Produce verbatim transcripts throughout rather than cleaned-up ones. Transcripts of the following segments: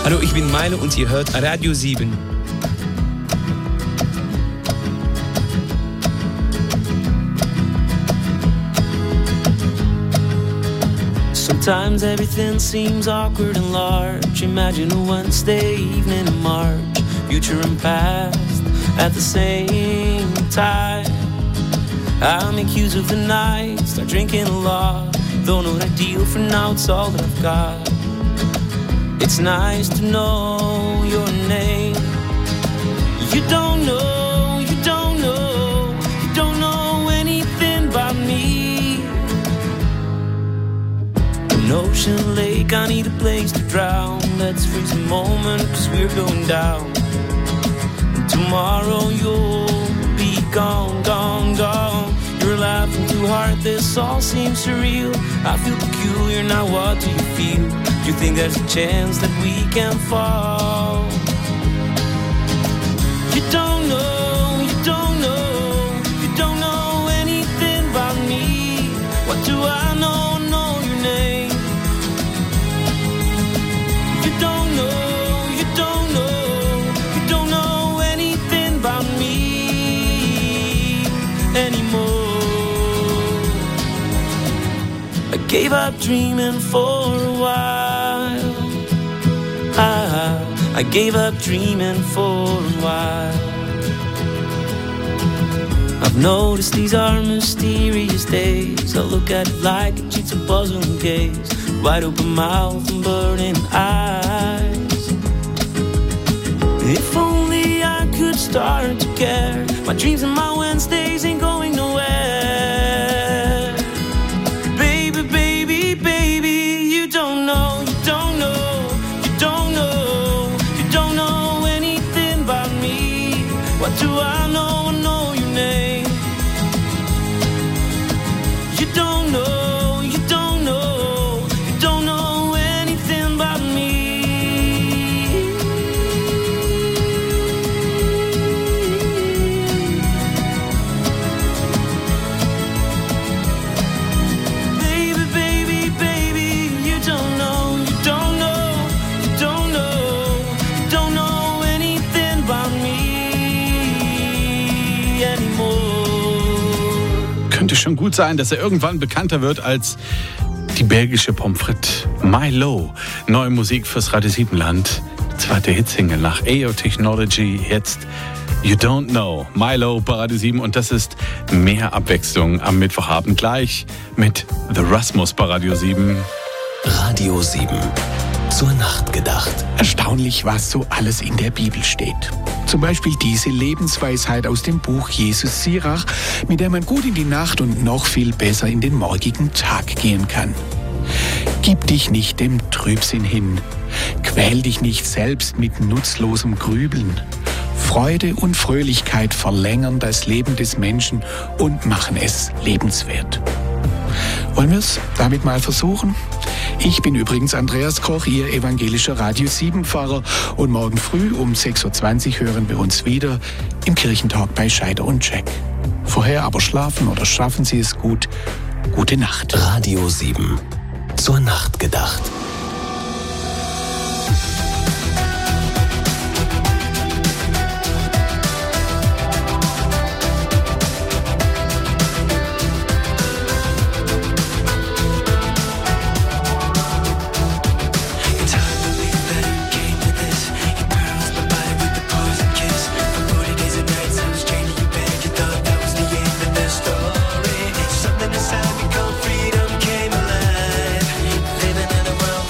Hallo, ich bin Milo und ihr hört Radio sieben. Sometimes everything seems awkward and large. Imagine a Wednesday evening in March, future and past at the same time. I'll make use of the night, start drinking a lot. Though not ideal for now, it's all that I've got. It's nice to know your name. You don't know, you don't know, you don't know anything about me. An ocean lake, I need a place to drown. Let's freeze a moment, cause we're going down. And tomorrow you'll be gone, gone, gone. You're laughing too hard, this all seems surreal. I feel peculiar, now what do you feel? Do you think there's a chance that we can fall? You don't know, you don't know, you don't know anything about me. What do I know, know your name? You don't know, you don't know, you don't know anything about me anymore. I gave up dreaming for a while. I, I gave up dreaming for a while. I've noticed these are mysterious days. I look at it like a cheats a puzzle and gaze. Wide open mouth and burning eyes. If only I could start to care. My dreams and my Wednesdays ain't going nowhere. Baby, baby, baby, you don't know, you don't know, you don't know, you don't know anything about me. What do I know? I know your name. You don't know, you don't know, you don't know anything about me. Baby, baby, baby, you don't know, you don't know, you don't know, you don't know anything about me anymore. Könnte schon gut sein, dass er irgendwann bekannter wird als die belgische Pommes frites. Milo, neue Musik fürs Radio sieben Land. Zweite Hitsingle nach A O Technology. Jetzt You Don't Know. Milo bei Radio sieben. Und das ist mehr Abwechslung am Mittwochabend gleich mit The Rasmus bei Radio sieben. Radio sieben. Zur Nacht gedacht. Erstaunlich, was so alles in der Bibel steht. Zum Beispiel diese Lebensweisheit aus dem Buch Jesus Sirach, mit der man gut in die Nacht und noch viel besser in den morgigen Tag gehen kann. Gib dich nicht dem Trübsinn hin. Quäl dich nicht selbst mit nutzlosem Grübeln. Freude und Fröhlichkeit verlängern das Leben des Menschen und machen es lebenswert. Wollen wir es damit mal versuchen? Ich bin übrigens Andreas Koch, Ihr evangelischer Radio sieben Pfarrer, und morgen früh um sechs Uhr zwanzig hören wir uns wieder im Kirchentalk bei Scheider und Jack. Vorher aber schlafen oder schaffen Sie es gut. Gute Nacht. Radio sieben. Zur Nacht gedacht. Something inside me called freedom came alive. Living in a world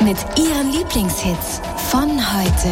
mit ihren Lieblingshits von heute.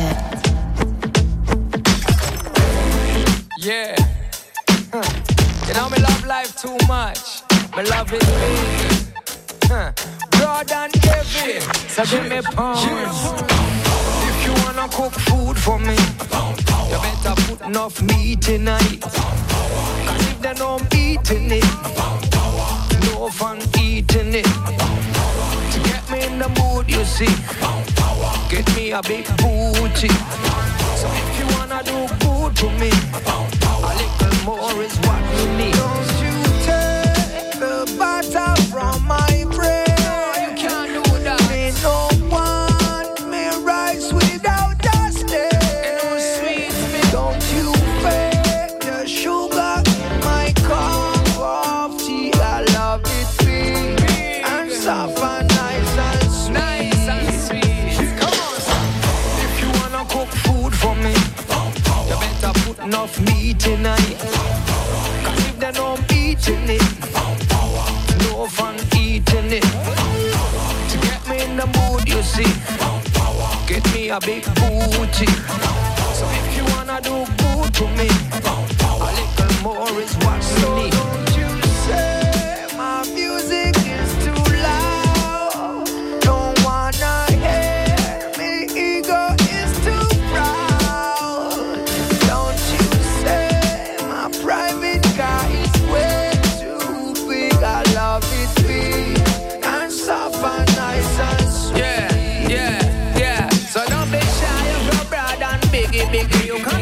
Yeah. Huh. You know me love life too much. Me love it big. Huh. Broad and heavy. So give me pounds. If you wanna cook food for me, you better put enough meat in it. Cause if they don't eating it, no fun eating it. To get me in the mood, you see, get me a big booty. So if you wanna do good to me, a little more is what you need. Don't you take the butter from my bread. No, you can't do that. Me no want me rice without dusting. And no sweet me. Don't you fake the sugar in my cup of tea. I love it sweet and soft and nice and sweet. Nice and sweet. Come on, son. If you wanna cook food for me, you better put enough meat in it. Cause if they don't eating it, no fun eating it. To get me in the mood, you see, get me a big booty. So if you wanna do good to me, a little more is what you need. Don't you say my music is too loud. Don't wanna hear me, ego is too proud. Don't you say my private car is way too big. I love it big and soft and nice and sweet. Yeah, yeah, yeah. So don't be shy of your broad and biggie, biggie. You can